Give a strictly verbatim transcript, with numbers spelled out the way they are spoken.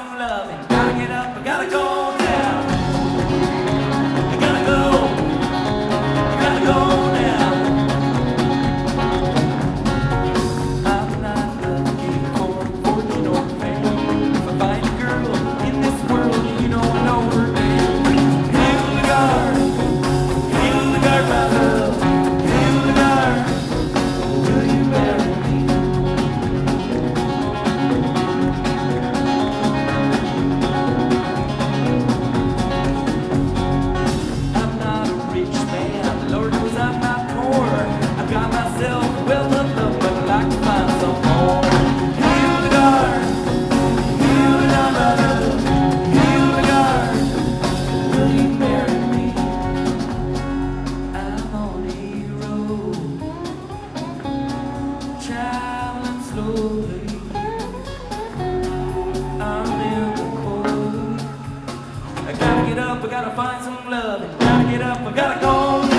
some loving. Gotta get up, I gotta go down. I gotta go, I gotta go now. I'm not looking for fortune or fame. If I find a girl in this world, you know I know her name. Hildegard, Hildegard, my love. Hildegard, will you marry me? I'm not a rich man, Lord knows I'm not poor. I've got myself well up, up, but I'd like to find some more. Hildegard, Hildegard, my love. Hildegard, will you marry me? I'm on a road, traveling slowly. I'm in the cold. I gotta get up, I gotta find some love. I gotta get up, I gotta go.